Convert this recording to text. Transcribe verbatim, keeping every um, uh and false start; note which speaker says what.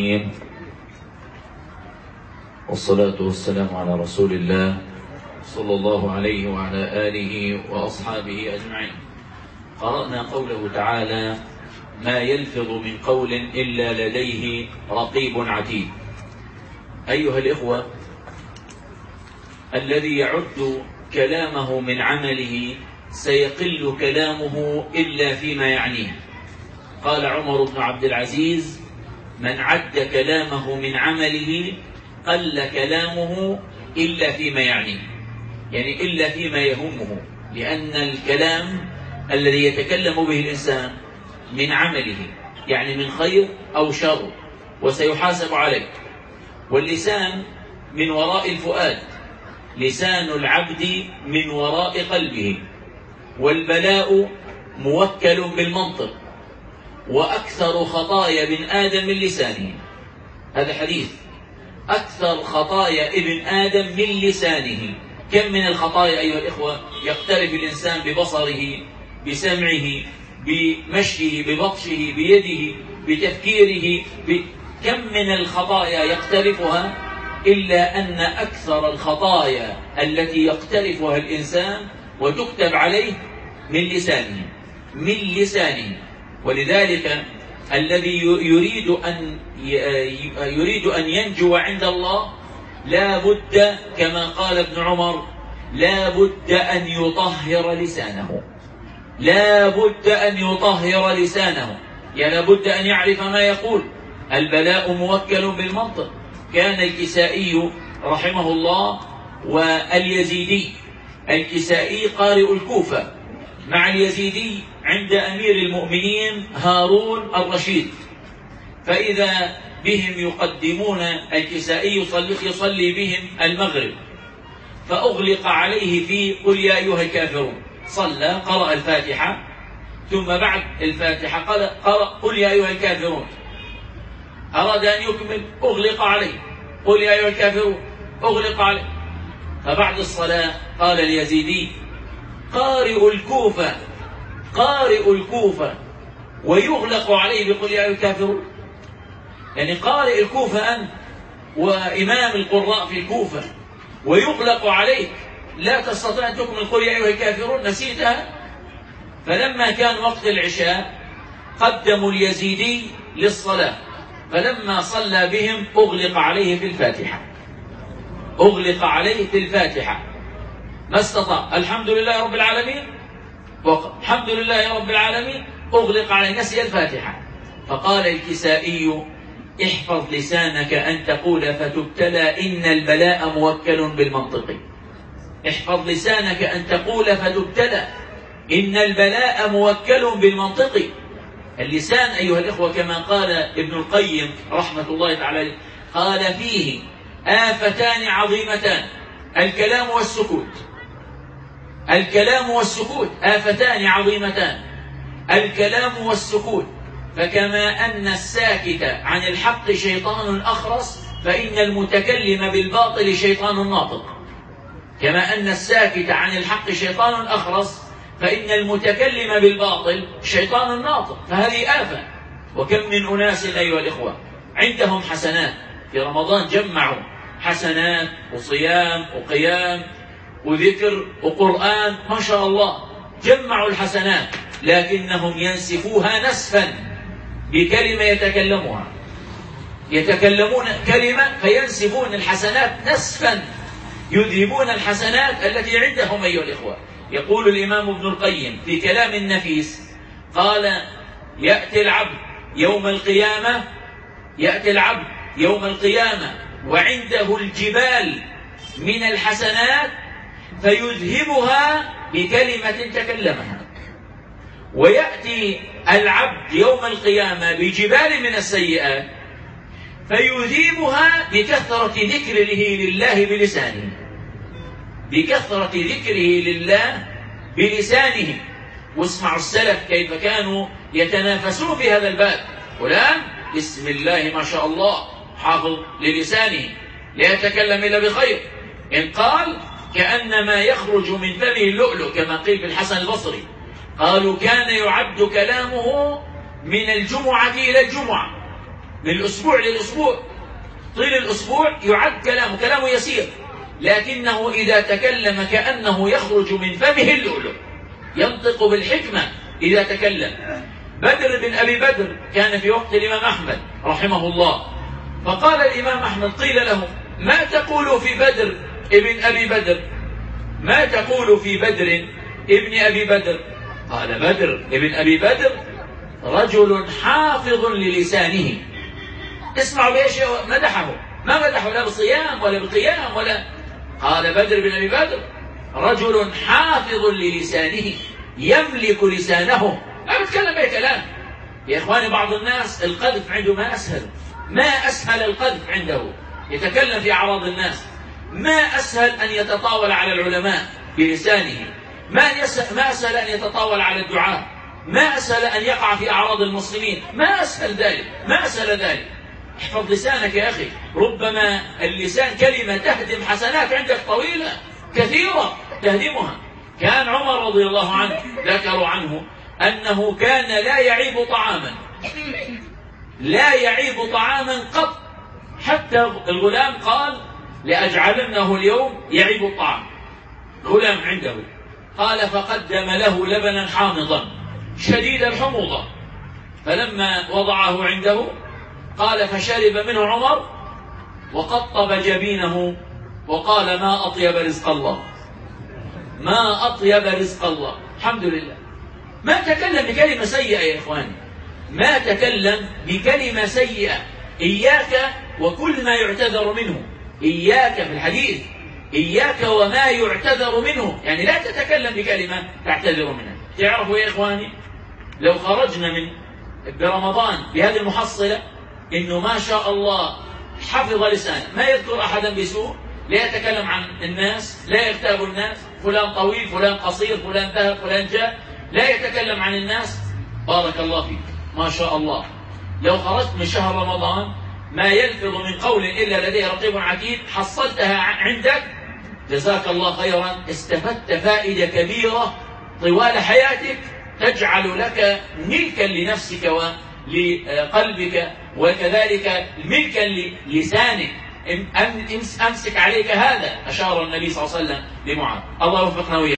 Speaker 1: العالمين، والصلاة والسلام على رسول الله صلى الله عليه وعلى آله وأصحابه أجمعين. قرأنا قوله تعالى: ما يلفظ من قول إلا لديه رقيب عتيد. أيها الإخوة، الذي يعد كلامه من عمله سيقل كلامه إلا فيما يعنيه. قال عمر بن عبد العزيز: من عد كلامه من عمله قل كلامه إلا فيما يعنيه، يعني إلا فيما يهمه، لأن الكلام الذي يتكلم به الإنسان من عمله، يعني من خير أو شر، وسيحاسب عليه. واللسان من وراء الفؤاد، لسان العبد من وراء قلبه، والبلاء موكل بالمنطق، وأكثر خطايا ابن آدم من لسانه. هذا حديث: أكثر خطايا ابن آدم من لسانه. كم من الخطايا أيها الإخوة يقترف الإنسان ببصره، بسمعه، بمشيه، ببطشه، بيده، بتفكيره، ب... كم من الخطايا يقترفها، إلا أن أكثر الخطايا التي يقترفها الإنسان وتكتب عليه من لسانه، من لسانه. ولذلك الذي يريد أن يريد أن ينجو عند الله لا بد، كما قال ابن عمر: لا بد أن يطهر لسانه، لا بد أن يطهر لسانه، يعني لا بد أن يعرف ما يقول. البلاء موكل بالمنطق. كان الكسائي رحمه الله واليزيدي، الكسائي قارئ الكوفة مع اليزيدي عند أمير المؤمنين هارون الرشيد، فإذا بهم يقدمون الكسائي يصلي, يصلي بهم المغرب، فأغلق عليه في قل يا أيها الكافرون. صلى، قرأ الفاتحة، ثم بعد الفاتحة قرأ قل يا أيها الكافرون. أراد أن يكمل، أغلق عليه، قل يا أيها الكافرون، أغلق عليه. فبعد الصلاة قال اليزيدي: قارئ الكوفة، قارئ الكوفة ويغلق عليه بقل يا أيها الكافرون. يعني قارئ الكوفة أنت وإمام القراء في الكوفة، ويغلق عليك، لا تستطيع أن تكمل قل يا أيها الكافرون، نسيتها. فلما كان وقت العشاء قدموا اليزيدي للصلاة، فلما صلى بهم أغلق عليه في الفاتحة، أغلق عليه في الفاتحة، ما استطاع. الحمد لله رب العالمين، الحمد لله رب العالمين، أغلق عليه، نسي الفاتحة. فقال الكسائي: احفظ لسانك أن تقول فتبتلى، إن البلاء موكل بالمنطق. احفظ لسانك أن تقول فتبتلى، إن البلاء موكل بالمنطق. اللسان أيها الإخوة كما قال ابن القيم رحمة الله تعالى، قال فيه آفتان عظيمتان: الكلام والسكوت. الكلام والسكوت آفتان عظيمتان، الكلام والسكوت. فكما أن الساكت عن الحق شيطان أخرس، فإن المتكلم بالباطل شيطان ناطق. كما أن الساكت عن الحق شيطان أخرس، فإن المتكلم بالباطل شيطان ناطق. فهذه آفة. وكم من أناس أيها الإخوة عندهم حسنات في رمضان، جمعوا حسنات وصيام وقيام وذكر وقرآن، ما شاء الله، جمعوا الحسنات، لكنهم ينسفوها نسفا بكلمة يتكلمها، يتكلمون كلمة فينسفون الحسنات نسفا، يذهبون الحسنات التي عندهم أيها الإخوة. يقول الإمام ابن القيم في كلام النفيس، قال: يأتي العبد يوم القيامة، يأتي العبد يوم القيامة وعنده الجبال من الحسنات فيذهبها بكلمة تكلمها، ويأتي العبد يوم القيامة بجبال من السيئات فيذهبها بكثرة ذكره لله بلسانه، بكثرة ذكره لله بلسانه. واسمعوا السلف كيف كانوا يتنافسون في هذا الباب. فلان بسم الله ما شاء الله حافظ للسانه، لا يتكلم إلا بخير، إن قال كأنما يخرج من فمه اللؤلؤ، كما قيل في الحسن البصري. قالوا: كان يعد كلامه من الجمعة إلى الجمعة، من الأسبوع للأسبوع. طيل الأسبوع يعد كلامه كلامه يسير، لكنه إذا تكلم كأنه يخرج من فمه اللؤلؤ، ينطق بالحكمة إذا تكلم. بدر بن أبي بدر كان في وقت الإمام أحمد رحمه الله، فقال الإمام أحمد قيل له ما تقول في بدر ابن أبي بدر؟ ما تقول في بدر ابن أبي بدر؟ قال بدر ابن أبي بدر رجل حافظ للسانه. اسمعوا ليش مدحه، ما مدحه لا بصيام ولا بقيام ولا. قال بدر بن أبي بدر رجل حافظ للسانه يملك لسانه، لا بتكلم أي كلام. يا إخواني بعض الناس القذف عنده ما أسهل، ما أسهل القذف عنده، يتكلم في أعراض الناس. ما أسهل أن يتطاول على العلماء بلسانه، ما ما أسهل أن يتطاول على الدعاء، ما أسهل أن يقع في أعراض المسلمين، ما أسهل ذلك، ما أسهل ذلك. احفظ لسانك يا أخي، ربما اللسان كلمة تهدم حسنات عندك طويلة كثيرة تهدمها. كان عمر رضي الله عنه ذكروا عنه أنه كان لا يعيب طعاما، لا يعيب طعاما قط، حتى الغلام قال لأجعلنه اليوم يعيب الطعام. غلام عنده قال فقدم له لبنا حامضا شديد الحموضة، فلما وضعه عنده قال فشرب منه عمر وقطب جبينه وقال ما أطيب رزق الله، ما أطيب رزق الله. الحمد لله ما تكلم بكلمة سيئة يا إخواني، ما تكلم بكلمة سيئة. إياك وكل ما يعتذر منه، إياك في الحديث إياك وما يعتذر منه، يعني لا تتكلم بكلمة تعتذر منها. تعرفوا يا إخواني لو خرجنا من برمضان بهذه المحصلة إنه ما شاء الله حفظ لسانه، ما يذكر أحدا بسوء، لا يتكلم عن الناس، لا يغتاب الناس، فلان طويل فلان قصير فلان ذهب فلان جاء، لا يتكلم عن الناس. بارك الله فيك ما شاء الله. لو خرجت من شهر رمضان ما يلفظ من قول إلا لديه رقيب عتيد، حصلتها عندك جزاك الله خيرا، استفدت فائدة كبيرة طوال حياتك تجعل لك ملكا لنفسك ولقلبك، وكذلك ملكا للسانك. أمسك عليك هذا، أشار النبي صلى الله عليه وسلم لمعاذ. الله يوفقنا وإياكم.